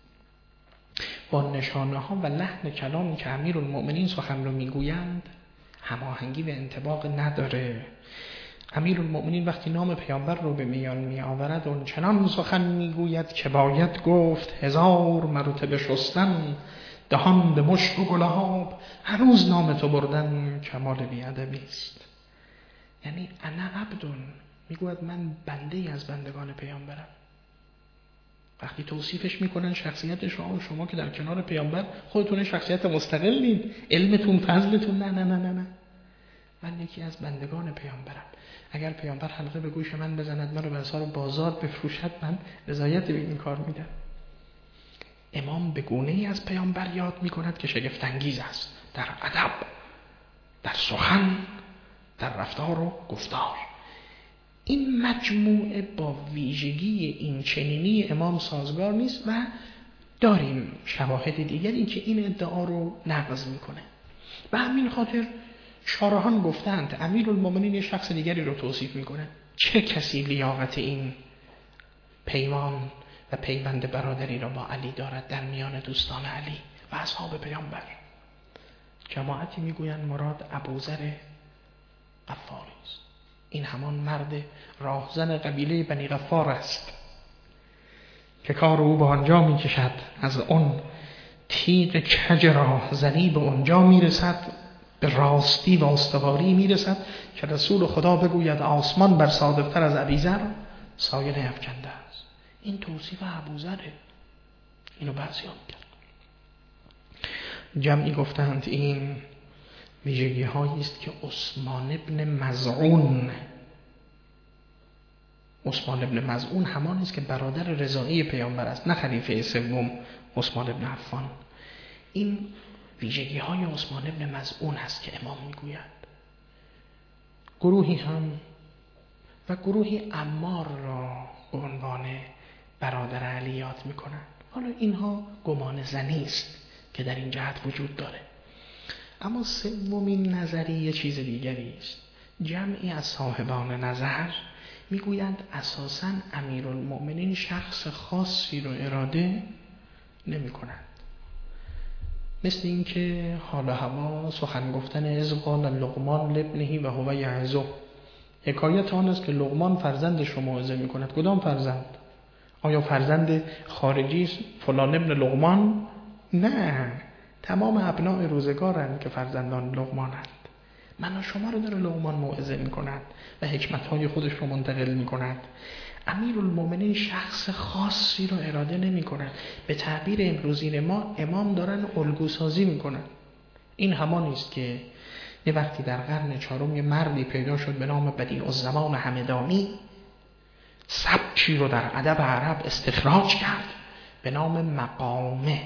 با نشانه ها و لحن کلامی که امیرالمؤمنین سخن رو میگویند هماهنگی و انطباق نداره. امیرالمؤمنین وقتی نام پیامبر رو به میان می آورد اون چنان سخن میگوید که باید گفت هزار مرتبه شستن دهان به مشک و گلاب، هنوز نام تو بردن کمال بی‌ادبی است. یعنی انا عبدون، میگوید من بنده ای از بندگان پیامبرم. وقتی توصیفش میکنن شخصیت شما، شما که در کنار پیامبر خودتون شخصیت مستقلید، علمتون فضلتون، نه نه نه نه نه من یکی از بندگان پیامبرم. اگر پیامبر حلقه به گوش من بزند، من رو به اسعار بازار بفروشد، من رضایت به این کار میدم. امام به گونه‌ای از پیامبر یاد میکند که شگفت انگیز است، در ادب، در سخن، در رفتار و گفتار. این مجموعه با ویژگی این چنینی امام سازگار نیست و داریم شواهد دیگری که این ادعا رو نقض میکنه. به همین خاطر شارحان گفتند امیرالمؤمنین یه شخص دیگری رو توصیف میکنه. چه کسی لیاقت این پیمان و پیوند برادری را با علی دارد در میان دوستان علی و اصحاب پیامبر؟ جماعتی میگویند مراد ابوذر غفاری است. این همان مرد راهزن قبیله بنی غفار است که کار او به آنجا می کشد، از اون تیغ کج راه زنی به اونجا می رسد، به راستی و استواری می رسد که رسول خدا بگوید آسمان بر صادقتر از ابیذر سایه نیفکنده است. این توصیف ابوذره. اینو بعضی‌ها میگن. جمعی گفتند این ویژگی هایی است که عثمان ابن مظعون، عثمان ابن مظعون همان است که برادر رضایی پیامبر است، نه خلیفه سوم عثمان ابن عفان. این ویژگی های عثمان ابن مظعون است که امام میگوید. گروهی هم و گروهی عمار را به عنوان برادر علی یاد میکنند. حالا اینها گمان زنی است که در این جهت وجود داره. اما سومین نظریه چیز دیگری است. جمعی از صاحبان نظر میگویند اساساً امیرالمؤمنین شخص خاصی رو اراده نمی کنند. مثل این که حال هوا سخن گفتن اذ قال لقمان لابنه و هو یعظه، حکایت آن است که لقمان فرزندش رو موعظه می کند. کدام فرزند؟ آیا فرزند خارجی فلان ابن لقمان؟ نه، تمام ابناء روزگارند که فرزندان لقمانند. من و شما رو داره لقمان موعظه می کند و حکمتهای خودش رو منتقل می کند. امیرالمؤمنین شخص خاصی رو اراده نمی کند. به تعبیر امروزین ما امام دارن الگوسازی می کنند. این همانی است که یه وقتی در قرن چهارم یه مردی پیدا شد به نام بدیع الزمان همدانی، سبکی رو در ادب عرب استخراج کرد به نام مقامه.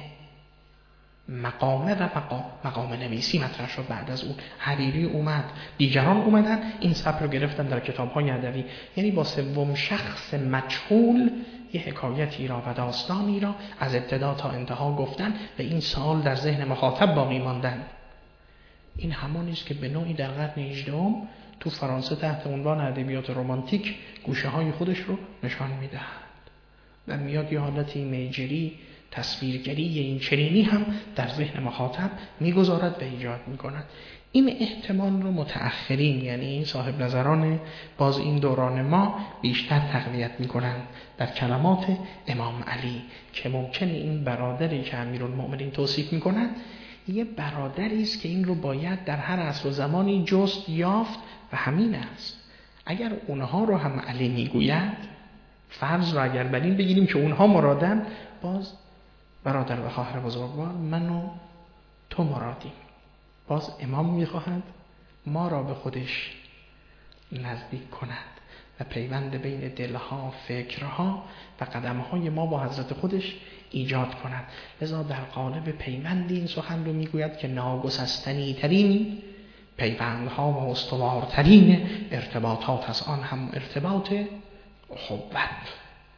مقامه و مقام مقام نویسی مطرح شد. بعد از اون حریری اومد، دیگران اومدن این سبک رو گرفتن در کتاب‌های ادبی. یعنی با سوم شخص مجهول یه حکایتی را و داستانی را از ابتدا تا انتها گفتن و این سوال در ذهن مخاطب باقی ماندن. این همونی است که به نوعی در قرن هجدهم تو فرانسه تحت عنوان ادبیات رمانتیک گوشه‌های خودش رو نشان می‌دهد و میاد یه حالت ایمیجری، تصویرگری این چنینی هم در ذهن مخاطب میگذارد و ایجاد میکند. این احتمال رو متأخرین، یعنی این صاحب نظران باز این دوران ما، بیشتر تقویت میکنند در کلمات امام علی که ممکنه این برادری که امیرالمؤمنین توصیف میکنند یه برادری است که این رو باید در هر عصر و زمانی جست یافت و همین است. اگر اونها رو هم علی میگوید، فرض رو اگر بر این بگیریم که اونها مرادن، باز برادر و خواهر بزرگوار من و تو مرادیم. باز امام میخواهد ما را به خودش نزدیک کند و پیوند بین دلها، فکرها و قدمهای ما با حضرت خودش ایجاد کند. لذا در قالب پیوند این سخن رو میگوید که ناگسستنی ترین پیوندها و استوارترین ارتباطات از آن هم ارتباط اخوت.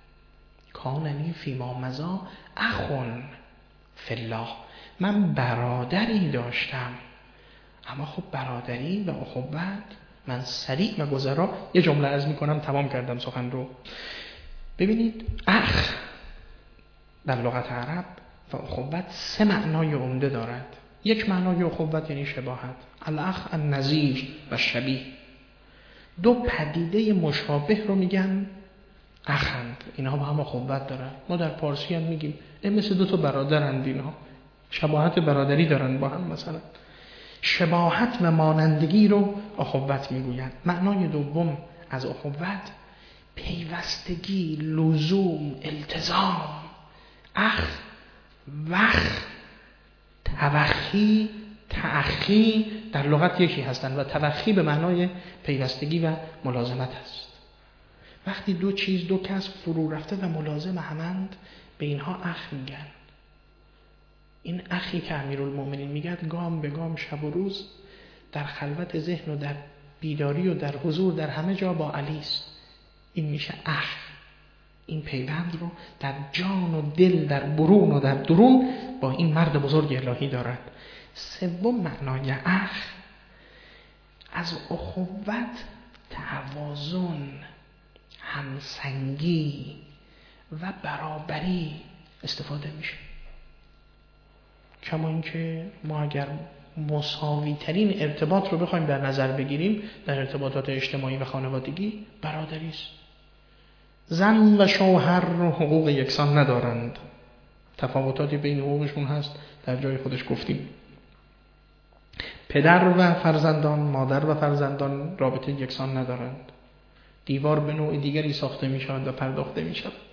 کاننی فیما مضی اخون فی الله، من برادری داشتم. اما خب برادری و اخوت، من سریع و گذرا یه جمله عرض میکنم، تمام کردم سخن رو. ببینید اخ در لغت عرب و اخوت سه معنای عمده دارد. یک معنای اخوت یعنی شباهت، الاخ النظیر و شبیه. دو پدیده مشابه رو میگن اخند، اینها با هم اخوت دارن. ما در پارسی هم میگیم این مثل دو تا برادرند، اینها شباهت برادری دارن با هم. مثلا شباهت و مانندگی رو اخوت میگویند. معنای دوم از اخوت پیوستگی، لزوم، التزام. اخ، وخ، توخی، تأخی در لغت یکی هستند و توخی به معنای پیوستگی و ملازمت است. وقتی دو چیز، دو کس فرو رفته و ملازم همند، به اینها اخ میگن. این اخی که امیرالمومنین میگه گام به گام، شب و روز در خلوت ذهن و در بیداری و در حضور در همه جا با علی است. این میشه اخ. این پیوند رو در جان و دل، در برون و در درون با این مرد بزرگ الهی دارد. سوم معنای اخ از اخوت توازن، همسنگی و برابری استفاده میشه. کما اینکه ما اگر مساوی ترین ارتباط رو بخوایم در نظر بگیریم در ارتباطات اجتماعی و خانوادگی، برادری است. زن و شوهر حقوق یکسان ندارند، تفاوتاتی بین حقوقشون هست، در جای خودش گفتیم. پدر و فرزندان، مادر و فرزندان رابطه یکسان ندارند. دیوار به نوع دیگری ساخته می شود و پرداخته می شود.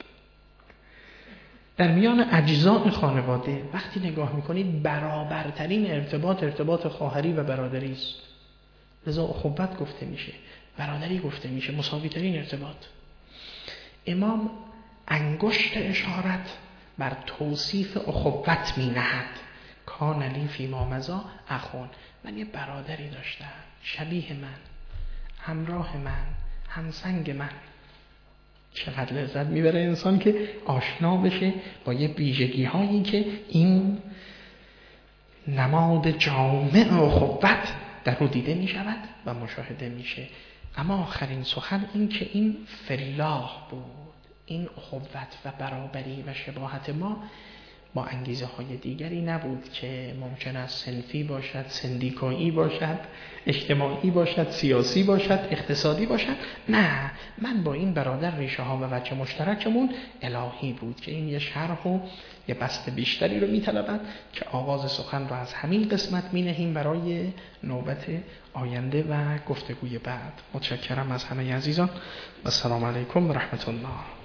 در میان اجزاء خانواده وقتی نگاه می کنید برابرترین ارتباط ارتباط خواهری و برادری است. لذا اخوت گفته میشه، برادری گفته میشه، مساوی ترین ارتباط. امام انگشت اشارت بر توصیف اخوت می نهد. کان لی فیما مضی اخون، من یه برادری داشتم، شبیه من، همراه من، همسنگ من. چقدر لذت میبره انسان که آشنا بشه با یه ویژگی هایی که این نماد جامع اخوت در رو دیده میشود و مشاهده میشه. اما آخرین سخن این که این فلاح بود، این اخوت و برابری و شباهت ما با انگیزه های دیگری نبود که ممکن است صنفی باشد، سندیکایی باشد، اجتماعی باشد، سیاسی باشد، اقتصادی باشد. نه، من با این برادر ریشه ها و وجه مشترکمون الهی بود که این یه شرح و یه بسط بیشتری رو میطلبد که آغاز سخن رو از همین قسمت مینهیم برای نوبت آینده و گفتگوی بعد. متشکرم از همه عزیزان و السلام علیکم و رحمت الله.